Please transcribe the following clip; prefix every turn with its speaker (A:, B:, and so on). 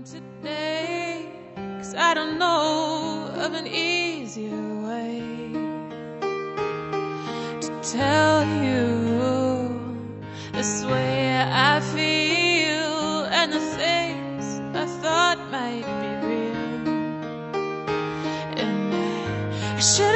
A: today, 'cause I don't know of an easier way to tell you this way I feel, and the things I thought might be real. And I should